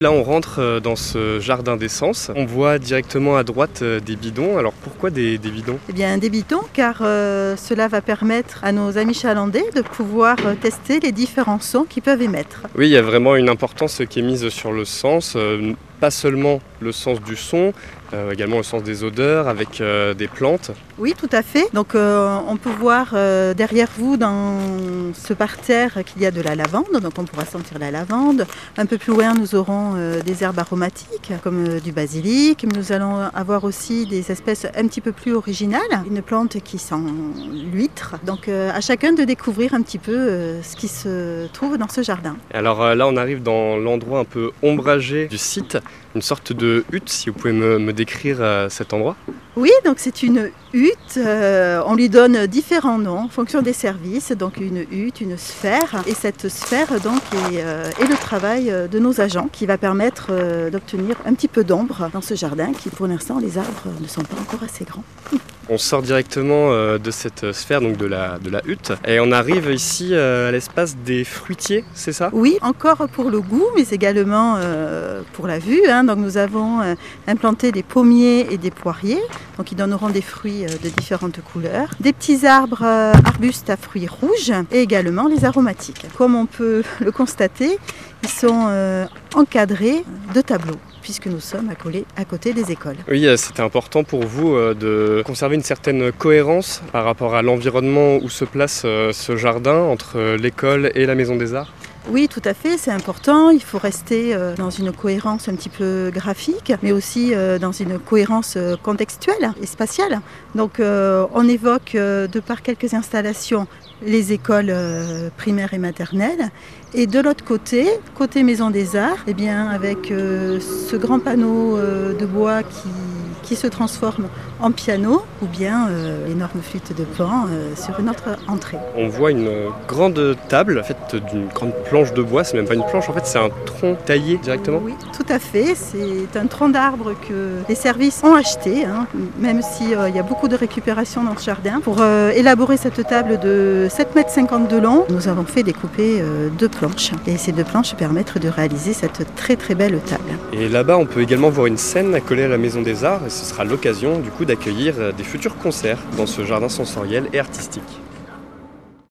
Là, on rentre dans ce jardin d'essence. On voit directement à droite des bidons. Alors pourquoi des bidons? Eh bien, des bidons, car cela va permettre à nos amis chalandais de pouvoir tester les différents sons qu'ils peuvent émettre. Oui, il y a vraiment une importance qui est mise sur le sens, pas seulement le sens du son, également le sens des odeurs avec des plantes. Oui, tout à fait. Donc, on peut voir derrière vous dans ce parterre qu'il y a de la lavande. Donc, on pourra sentir la lavande. Un peu plus loin, nous aurons des herbes aromatiques comme du basilic. Nous allons avoir aussi des espèces un petit peu plus originales. Une plante qui sent l'huître. Donc, à chacun de découvrir un petit peu ce qui se trouve dans ce jardin. Alors là, on arrive dans l'endroit un peu ombragé du site, une sorte de hutte, si vous pouvez me décrire cet endroit. Oui, donc c'est une hutte, on lui donne différents noms en fonction des services, donc une hutte, une sphère, et cette sphère donc est le travail de nos agents qui va permettre d'obtenir un petit peu d'ombre dans ce jardin qui pour l'instant les arbres ne sont pas encore assez grands. On sort directement de cette sphère, donc de la hutte, et on arrive ici à l'espace des fruitiers, c'est ça? Oui, encore pour le goût, mais également pour la vue. Donc nous avons implanté des pommiers et des poiriers, donc ils donneront des fruits de différentes couleurs. Des petits arbres, arbustes à fruits rouges, et également les aromatiques. Comme on peut le constater, ils sont encadrés de tableaux, puisque nous sommes accolés à côté des écoles. Oui, c'était important pour vous de conserver une certaine cohérence par rapport à l'environnement où se place ce jardin entre l'école et la Maison des Arts. Oui, tout à fait, c'est important. Il faut rester dans une cohérence un petit peu graphique, mais aussi dans une cohérence contextuelle et spatiale. Donc on évoque de par quelques installations les écoles primaires et maternelles. Et de l'autre côté Maison des Arts, eh bien, avec ce grand panneau de bois qui se transforme en piano, ou bien l'énorme flûte de Pan sur une autre entrée. On voit une grande table faite d'une grande planche de bois, c'est même pas une planche, en fait c'est un tronc taillé directement. Oui, tout à fait, c'est un tronc d'arbre que les services ont acheté, même s'il y a beaucoup de récupération dans ce jardin. Pour élaborer cette table de 7,50 m de long, nous avons fait découper 2 planches, et ces 2 planches permettent de réaliser cette très très belle table. Et là-bas on peut également voir une scène accolée à la Maison des Arts, et ce sera l'occasion du coup d'accueillir des futurs concerts dans ce jardin sensoriel et artistique.